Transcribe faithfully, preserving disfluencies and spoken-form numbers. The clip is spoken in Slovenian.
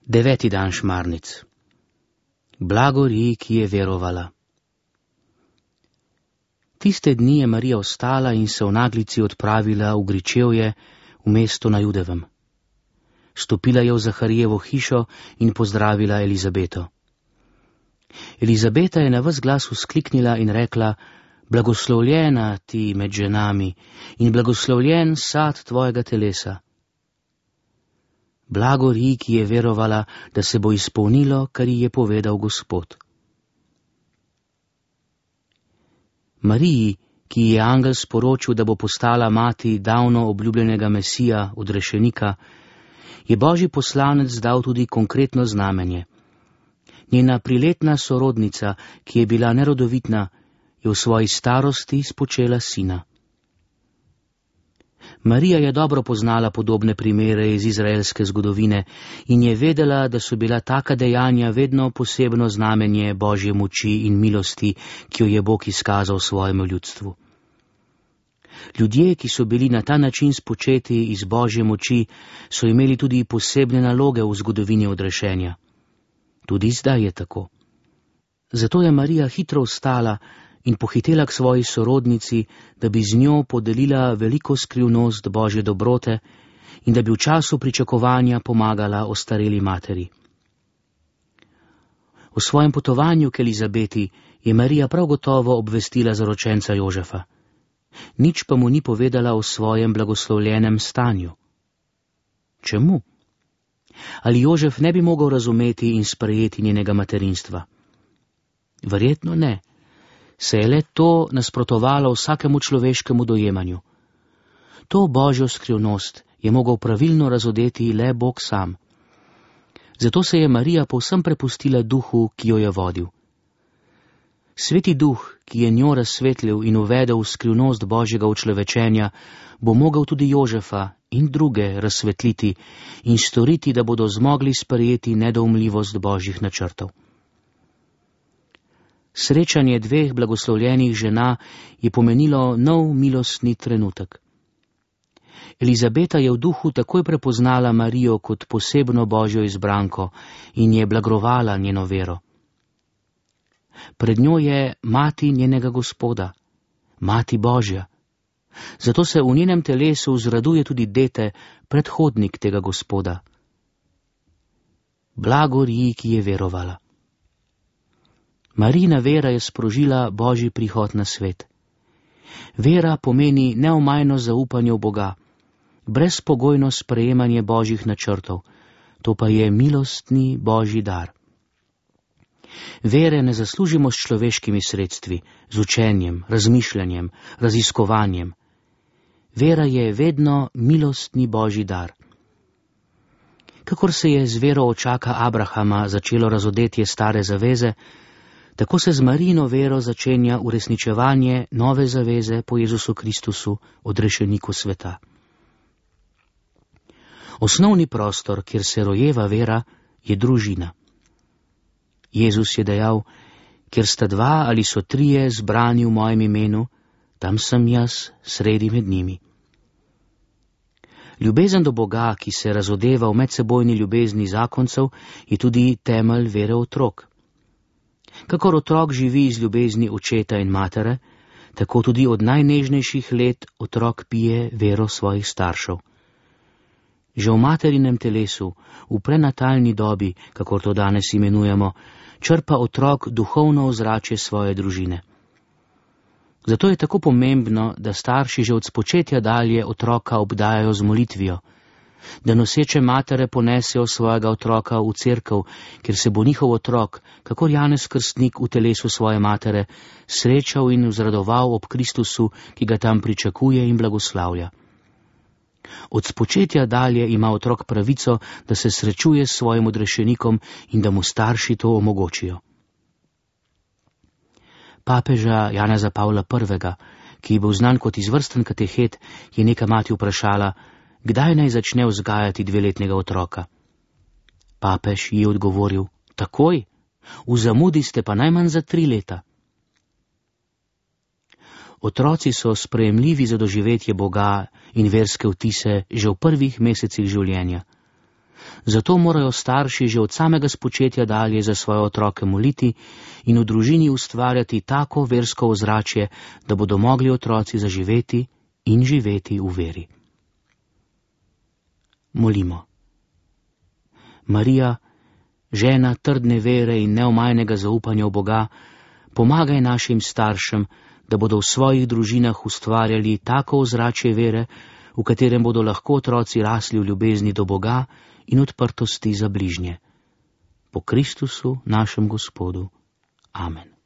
Deveti dan šmarnic. Blagori, ki je verovala. Tiste dni je Marija vstala in se v naglici odpravila v Gričevje, v mesto na Judevem. Stopila je v Zaharijevo hišo in pozdravila Elizabeto. Elizabeta je na ves glas vzkliknila in rekla: Blagoslovljena ti med ženami in blagoslovljen sad tvojega telesa. Blagori, ki je verovala, da se bo izpolnilo, kar ji je povedal Gospod. Mariji, ki ji je angel sporočil, da bo postala mati davno obljubljenega Mesija, odrešenika, je Božji poslanec dal tudi konkretno znamenje. Njena priletna sorodnica, ki je bila nerodovitna, je v svoji starosti spočela sina. Marija je dobro poznala podobne primere iz izraelske zgodovine in je vedela, da so bila taka dejanja vedno posebno znamenje Božje moči in milosti, ki jo je Bog izkazal svojemu ljudstvu. Ljudje, ki so bili na ta način spočeti iz Božje moči, so imeli tudi posebne naloge v zgodovini odrešenja. Tudi zdaj je tako. Zato je Marija hitro vstala in pohitela k svoji sorodnici, da bi z njo podelila veliko skrivnost Božje dobrote in da bi v času pričakovanja pomagala ostareli materi. V svojem potovanju k Elizabeti je Marija prav gotovo obvestila zaročenca Jožefa. Nič pa mu ni povedala o svojem blagoslovljenem stanju. Čemu? Ali Jožef ne bi mogel razumeti in sprejeti njenega materinstva? Verjetno ne. Se je le to nasprotovalo vsakemu človeškemu dojemanju. To Božjo skrivnost je mogel pravilno razodeti le Bog sam. Zato se je Marija povsem prepustila duhu, ki jo je vodil. Sveti duh, ki je njo razsvetlil in uvedel v skrivnost Božjega učlovečenja, bo mogel tudi Jožefa in druge razsvetliti in storiti, da bodo zmogli sprejeti nedoumljivost Božjih načrtov. Srečanje dveh blagoslovljenih žena je pomenilo nov milostni trenutek. Elizabeta je v duhu takoj prepoznala Marijo kot posebno Božjo izbranko in je blagovala njeno vero. Pred njo je mati njenega Gospoda, mati Božja. Zato se v njenem telesu vzraduje tudi dete, predhodnik tega Gospoda. Blagori, ki je verovala. Marijina vera je sprožila Božji prihod na svet. Vera pomeni neomajno zaupanje v Boga, brezpogojno sprejemanje Božjih načrtov, to pa je milostni Božji dar. Vere ne zaslužimo s človeškimi sredstvi, z učenjem, razmišljanjem, raziskovanjem. Vera je vedno milostni Božji dar. Kakor se je z vero očaka Abrahama začelo razodetje stare zaveze, tako se z Marijino vero začenja uresničevanje nove zaveze po Jezusu Kristusu, odrešeniku sveta. Osnovni prostor, kjer se rojeva vera, je družina. Jezus je dejal: kjer sta dva ali so trije zbrani v mojem imenu, tam sem jaz sredi med njimi. Ljubezen do Boga, ki se razodeva v medsebojni ljubezni zakoncev, je tudi temelj vere otrok. Kakor otrok živi iz ljubezni očeta in matere, tako tudi od najnežnejših let otrok pije vero svojih staršev. Že v materinem telesu, v prenatalni dobi, kakor to danes imenujemo, črpa otrok duhovno ozračje svoje družine. Zato je tako pomembno, da starši že od spočetja dalje otroka obdajajo z molitvijo, da noseče matere ponesejo svojega otroka v cerkev, kjer se bo njihov otrok, kakor Janez Krstnik v telesu svoje matere, srečal in vzradoval ob Kristusu, ki ga tam pričakuje in blagoslavlja. Od spočetja dalje ima otrok pravico, da se srečuje s svojim odrešenikom in da mu starši to omogočijo. Papeža Janeza Pavla prvega, ki je bil znan kot izvrsten katehet, je neka mati vprašala, kdaj naj začne vzgajati dveletnega otroka. Papež ji je odgovoril: takoj, v zamudi ste pa najmanj za tri leta. Otroci so sprejemljivi za doživetje Boga in verske vtise že v prvih mesecih življenja. Zato morajo starši že od samega spočetja dalje za svoje otroke moliti in v družini ustvarjati tako versko ozračje, da bodo mogli otroci zaživeti in živeti v veri. Molimo. Marija, žena trdne vere in neomajnega zaupanja v Boga, pomagaj našim staršem, da bodo v svojih družinah ustvarjali tako ozračje vere, v katerem bodo lahko otroci rasli v ljubezni do Boga in odprtosti za bližnje. Po Kristusu, našem Gospodu. Amen.